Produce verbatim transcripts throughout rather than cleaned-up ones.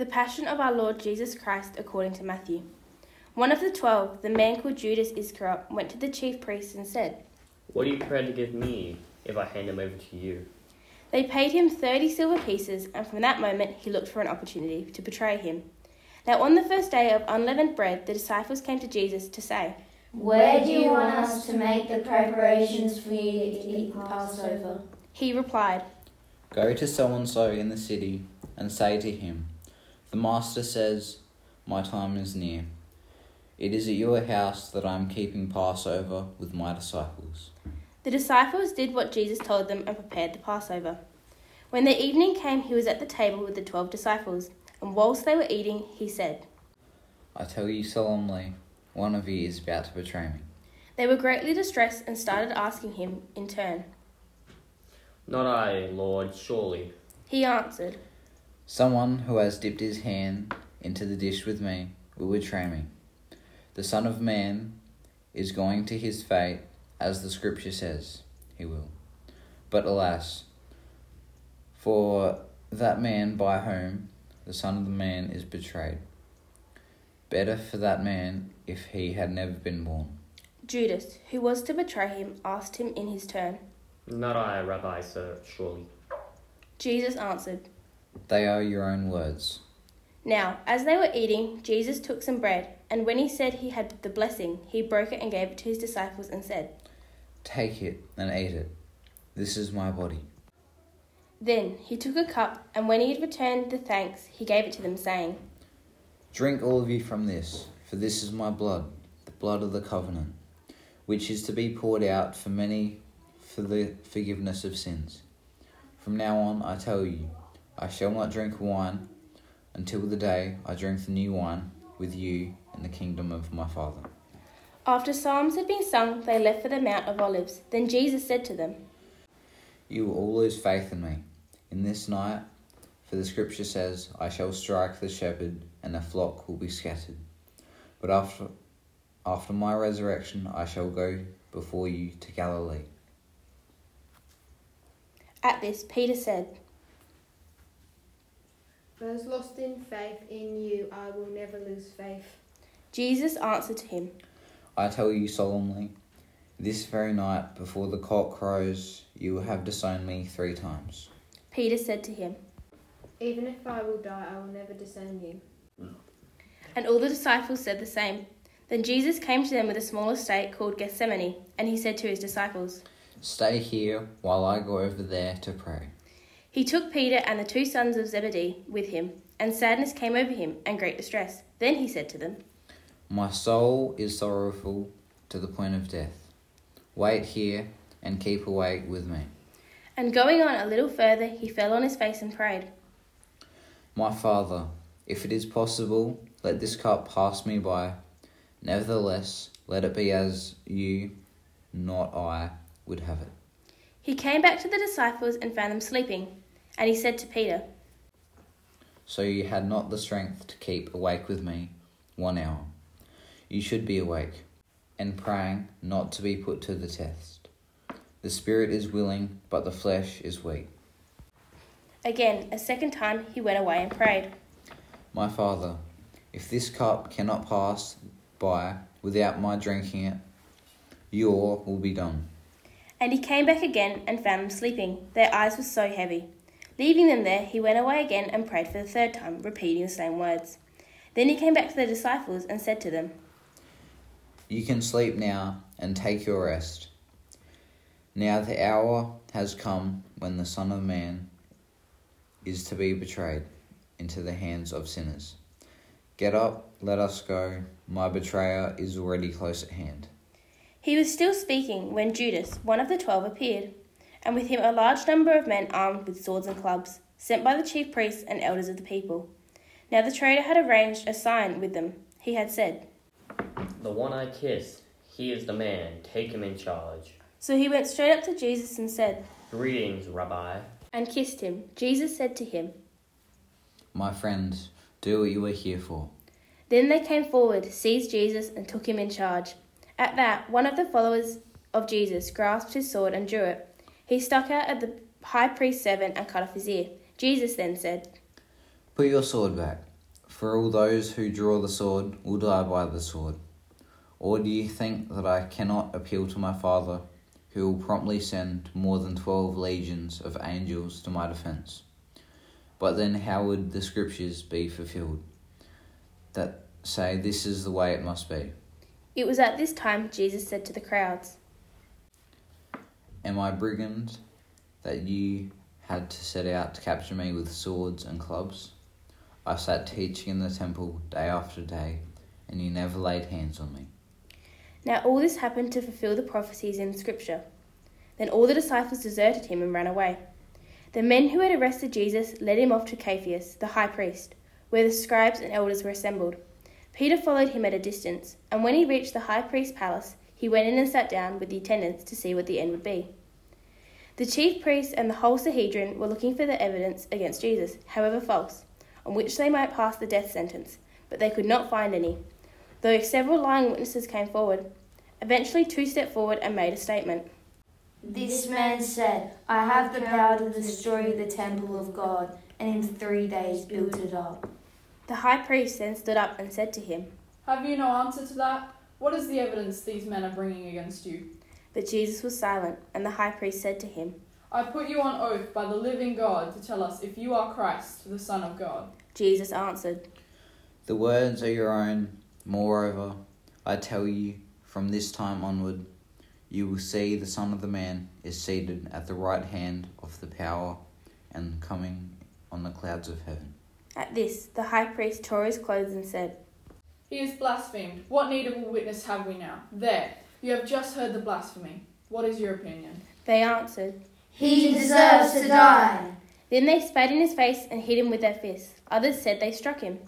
The Passion of our Lord Jesus Christ according to Matthew. One of the twelve, the man called Judas Iscariot, went to the chief priests and said, "What are you prepared to give me if I hand him over to you?" They paid him thirty silver pieces, and from that moment he looked for an opportunity to betray him. Now on the first day of unleavened bread, the disciples came to Jesus to say, "Where do you want us to make the preparations for you to eat Passover?" He replied, "Go to so-and-so in the city and say to him, 'The Master says, my time is near. It is at your house that I am keeping Passover with my disciples.'" The disciples did what Jesus told them and prepared the Passover. When the evening came, he was at the table with the twelve disciples, and whilst they were eating, he said, "I tell you solemnly, one of you is about to betray me." They were greatly distressed and started asking him in turn. "Not I, Lord, surely." He answered, "Someone who has dipped his hand into the dish with me will betray me. The Son of Man is going to his fate, as the Scripture says he will. But alas, for that man by whom the Son of the Man is betrayed. Better for that man if he had never been born." Judas, who was to betray him, asked him in his turn. "Not I, Rabbi, sir, surely." Jesus answered, They are your own words. Now, as they were eating, Jesus took some bread, and when he said he had the blessing, he broke it and gave it to his disciples and said, "Take it and eat it. This is my body." Then he took a cup, and when he had returned the thanks, he gave it to them, saying, "Drink all of you from this, for this is my blood, the blood of the covenant, which is to be poured out for many for the forgiveness of sins. From now on, I tell you, I shall not drink wine until the day I drink the new wine with you in the kingdom of my Father." After psalms had been sung, they left for the Mount of Olives. Then Jesus said to them, "You will all lose faith in me in this night, for the Scripture says, I shall strike the shepherd, and the flock will be scattered. But after, after my resurrection, I shall go before you to Galilee." At this, Peter said, "Those lost in faith in you, I will never lose faith." Jesus answered to him, "I tell you solemnly, this very night before the cock crows, you will have disowned me three times." Peter said to him, "Even if I will die, I will never disown you." and all the disciples said the same. Then Jesus came to them with a small estate called Gethsemane, and he said to his disciples, "Stay here while I go over there to pray." He took Peter and the two sons of Zebedee with him, and sadness came over him and great distress. Then he said to them, "My soul is sorrowful to the point of death. Wait here and keep awake with me." And going on a little further, he fell on his face and prayed, "My Father, if it is possible, let this cup pass me by. Nevertheless, let it be as you, not I, would have it." He came back to the disciples and found them sleeping. And he said to Peter, "So you had not the strength to keep awake with me one hour. You should be awake, and praying not to be put to the test. The spirit is willing, but the flesh is weak." Again, a second time, he went away and prayed, "My Father, if this cup cannot pass by without my drinking it, your will be done." And he came back again and found them sleeping. Their eyes were so heavy. Leaving them there, he went away again and prayed for the third time, repeating the same words. Then he came back to the disciples and said to them, "You can sleep now and take your rest. Now the hour has come when the Son of Man is to be betrayed into the hands of sinners. Get up, let us go. My betrayer is already close at hand." He was still speaking when Judas, one of the twelve, appeared, and with him a large number of men armed with swords and clubs, sent by the chief priests and elders of the people. Now the traitor had arranged a sign with them. He had said, "The one I kiss, he is the man. Take him in charge." So he went straight up to Jesus and said, "Greetings, Rabbi." and kissed him. Jesus said to him, "My friends, do what you are here for." Then they came forward, seized Jesus, and took him in charge. At that, one of the followers of Jesus grasped his sword and drew it. He stuck out at the high priest's servant and cut off his ear. Jesus then said, "Put your sword back. For all those who draw the sword will die by the sword. Or do you think that I cannot appeal to my Father, who will promptly send more than twelve legions of angels to my defence? But then how would the scriptures be fulfilled that say this is the way it must be? It was at this time Jesus said to the crowds, Am I brigand that you had to set out to capture me with swords and clubs? I sat teaching in the temple day after day, and you never laid hands on me. Now all this happened to fulfill the prophecies in Scripture. Then all the disciples deserted him and ran away. The men who had arrested Jesus led him off to Caiaphas, the high priest, where the scribes and elders were assembled. Peter followed him at a distance, and when he reached the high priest's palace, he went in and sat down with the attendants to see what the end would be. The chief priests and the whole Sanhedrin were looking for the evidence against Jesus, however false, on which they might pass the death sentence, but they could not find any, though several lying witnesses came forward. Eventually two stepped forward and made a statement. This man said, I have the power to destroy the temple of God, and in three days build it up. The high priest then stood up and said to him, Have you no answer to that? What is the evidence these men are bringing against you? But Jesus was silent, and the high priest said to him, I put you on oath by the living God to tell us if you are Christ, the Son of God. Jesus answered, The words are your own. Moreover, I tell you, from this time onward, you will see the Son of the Man is seated at the right hand of the power and coming on the clouds of heaven. At this, the high priest tore his clothes and said, He is blasphemed. What need of a witness have we now? There, you have just heard the blasphemy. What is your opinion? They answered, He deserves to die. Then they spat in his face and hit him with their fists. Others said they struck him.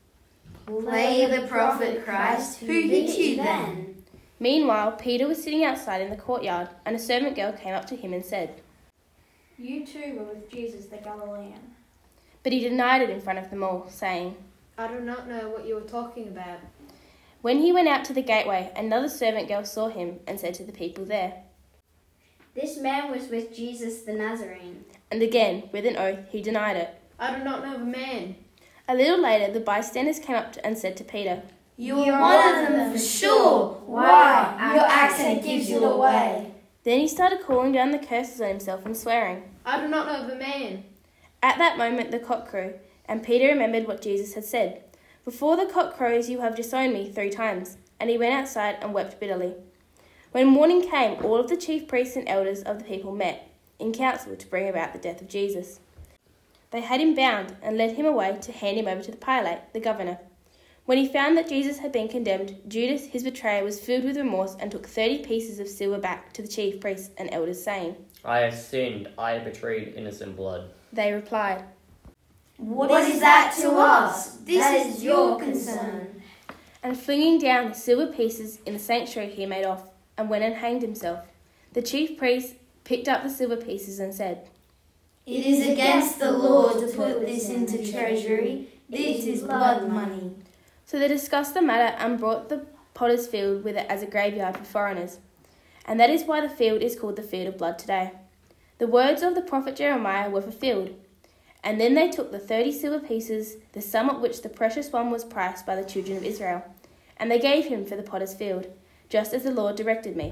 Play the prophet Christ. Who hit you then? Meanwhile, Peter was sitting outside in the courtyard, and a servant girl came up to him and said, You too were with Jesus the Galilean. But he denied it in front of them all, saying, I do not know what you are talking about. When he went out to the gateway, another servant girl saw him and said to the people there, This man was with Jesus the Nazarene. And again, with an oath, he denied it. I do not know the man. A little later, the bystanders came up and said to Peter, You're one of them for sure. Why? Your accent gives you away. Then he started calling down the curses on himself and swearing. I do not know the man. At that moment the cock crew, and Peter remembered what Jesus had said. Before the cock crows you have disowned me three times. And he went outside and wept bitterly. When morning came, all of the chief priests and elders of the people met in council to bring about the death of Jesus. They had him bound and led him away to hand him over to the Pilate, the governor. When he found that Jesus had been condemned, Judas, his betrayer, was filled with remorse and took thirty pieces of silver back to the chief priests and elders, saying, I have sinned. I have betrayed innocent blood. They replied, What is that to us? This is your concern. And flinging down the silver pieces in the sanctuary, he made off and went and hanged himself. The chief priest picked up the silver pieces and said, It is against the law to put this into treasury. This is blood money. So they discussed the matter and brought the potter's field with it as a graveyard for foreigners. And that is why the field is called the field of blood today. The words of the prophet Jeremiah were fulfilled. And then they took the thirty silver pieces, the sum at which the precious one was priced by the children of Israel, and they gave him for the potter's field, just as the Lord directed me.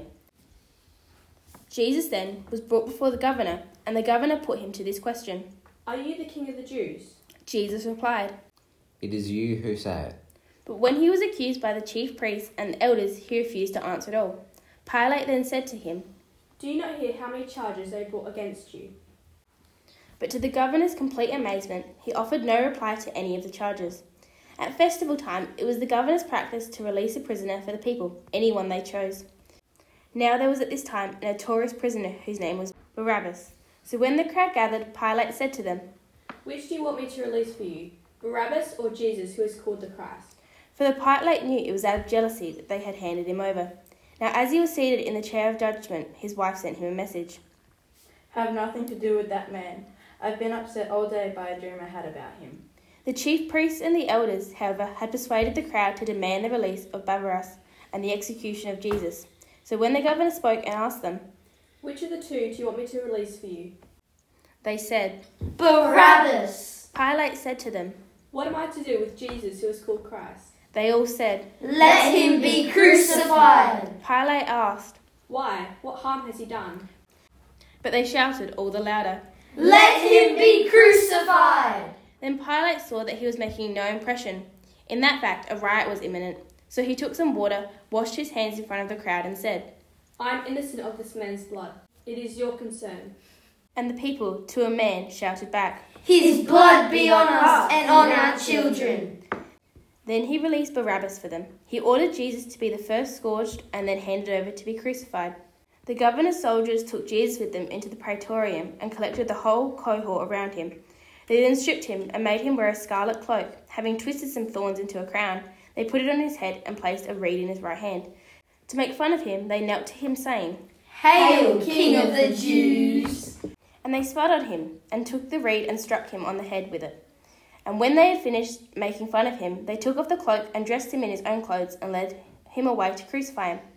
Jesus then was brought before the governor, and the governor put him to this question. Are you the king of the Jews? Jesus replied. It is you who say it. But when he was accused by the chief priests and the elders, he refused to answer at all. Pilate then said to him, Do you not hear how many charges they brought against you? But to the governor's complete amazement, he offered no reply to any of the charges. At festival time, it was the governor's practice to release a prisoner for the people, anyone they chose. Now there was at this time a notorious prisoner whose name was Barabbas. So when the crowd gathered, Pilate said to them, Which do you want me to release for you, Barabbas or Jesus, who is called the Christ? For the Pilate knew it was out of jealousy that they had handed him over. Now as he was seated in the chair of judgment, his wife sent him a message. Have nothing to do with that man. I've been upset all day by a dream I had about him. The chief priests and the elders, however, had persuaded the crowd to demand the release of Barabbas and the execution of Jesus. So when the governor spoke and asked them, Which of the two do you want me to release for you? They said, Barabbas. Pilate said to them, What am I to do with Jesus who is called Christ? They all said, Let him be crucified. Pilate asked, Why? What harm has he done? but they shouted all the louder. Let him be crucified. Then Pilate saw that he was making no impression. In that fact, a riot was imminent. So he took some water, washed his hands in front of the crowd, and said, I am innocent of this man's blood. It is your concern. and the people, to a man, shouted back. His blood be on us and on our children. Then he released Barabbas for them. He ordered Jesus to be the first scourged and then handed over to be crucified. The governor's soldiers took Jesus with them into the praetorium and collected the whole cohort around him. They then stripped him and made him wear a scarlet cloak. Having twisted some thorns into a crown, they put it on his head and placed a reed in his right hand. To make fun of him, they knelt to him, saying, Hail, King of the Jews! And they spat on him and took the reed and struck him on the head with it. And when they had finished making fun of him, they took off the cloak and dressed him in his own clothes and led him away to crucify him.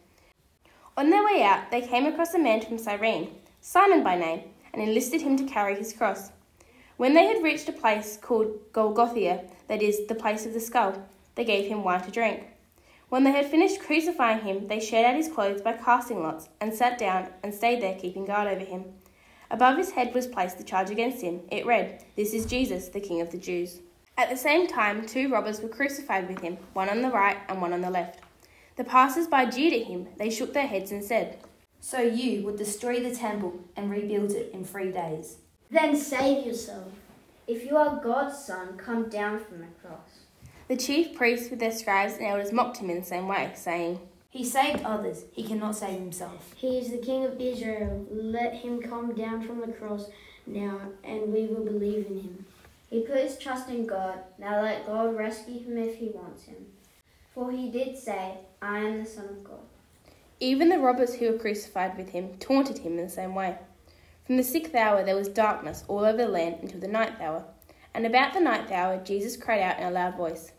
On their way out, they came across a man from Cyrene, Simon by name, and enlisted him to carry his cross. When they had reached a place called Golgotha, that is, the place of the skull, they gave him wine to drink. When they had finished crucifying him, they shared out his clothes by casting lots, and sat down and stayed there, keeping guard over him. Above his head was placed the charge against him. It read, This is Jesus, the King of the Jews. At the same time, two robbers were crucified with him, one on the right and one on the left. The passers-by jeered at him. They shook their heads and said, So you would destroy the temple and rebuild it in three days. Then save yourself. If you are God's son, come down from the cross. The chief priests with their scribes and elders mocked him in the same way, saying, He saved others, he cannot save himself. He is the King of Israel. Let him come down from the cross now, and we will believe in him. He put his trust in God. Now let God rescue him if he wants him. For he did say, I am the Son of God. Even the robbers who were crucified with him taunted him in the same way. From the sixth hour there was darkness all over the land until the ninth hour. And about the ninth hour Jesus cried out in a loud voice,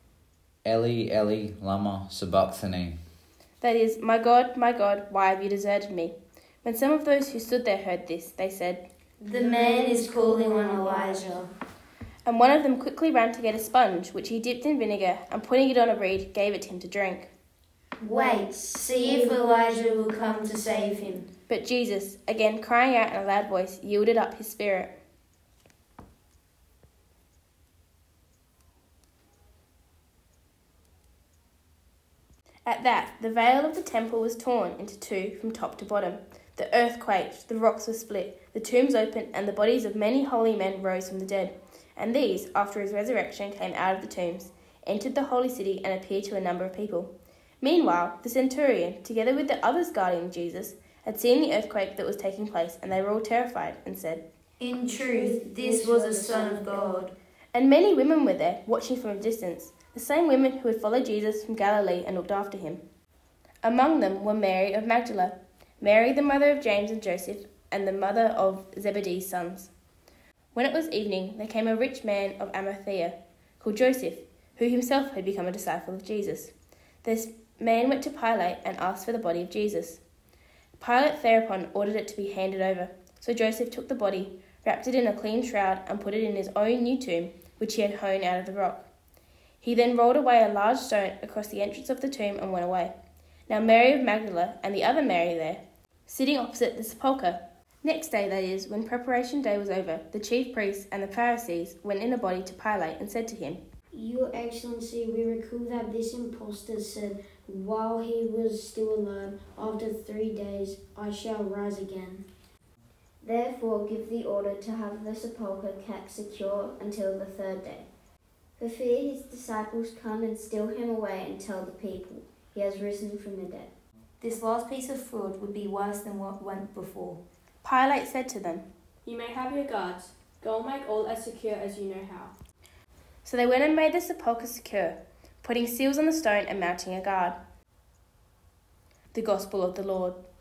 Eli, Eli, lama sabachthani. That is, My God, my God, why have you deserted me? When some of those who stood there heard this, they said, The man is calling on Elijah. And one of them quickly ran to get a sponge, which he dipped in vinegar, and putting it on a reed, gave it to him to drink. Wait, see if Elijah will come to save him. But Jesus, again crying out in a loud voice, yielded up his spirit. At that, the veil of the temple was torn into two from top to bottom. The earth quaked, the rocks were split, the tombs opened, and the bodies of many holy men rose from the dead. And these, after his resurrection, came out of the tombs, entered the holy city, and appeared to a number of people. Meanwhile, the centurion, together with the others guarding Jesus, had seen the earthquake that was taking place, and they were all terrified, and said, In truth, this was a Son of God. And many women were there, watching from a distance, the same women who had followed Jesus from Galilee and looked after him. Among them were Mary of Magdala, Mary the mother of James and Joseph, and the mother of Zebedee's sons. When it was evening, there came a rich man of Arimathea, called Joseph, who himself had become a disciple of Jesus. This man went to Pilate and asked for the body of Jesus. Pilate thereupon ordered it to be handed over. So Joseph took the body, wrapped it in a clean shroud, and put it in his own new tomb, which he had hewn out of the rock. He then rolled away a large stone across the entrance of the tomb and went away. Now Mary of Magdala and the other Mary there, sitting opposite the sepulchre. Next day, that is, when preparation day was over, the chief priests and the Pharisees went in a body to Pilate and said to him, Your Excellency, we recall that this impostor said, while he was still alive, after three days I shall rise again. Therefore give the order to have the sepulchre kept secure until the third day. For fear his disciples come and steal him away and tell the people, he has risen from the dead. This last piece of fraud would be worse than what went before. Pilate said to them, You may have your guards. Go and make all as secure as you know how. So they went and made the sepulchre secure, putting seals on the stone and mounting a guard. The Gospel of the Lord.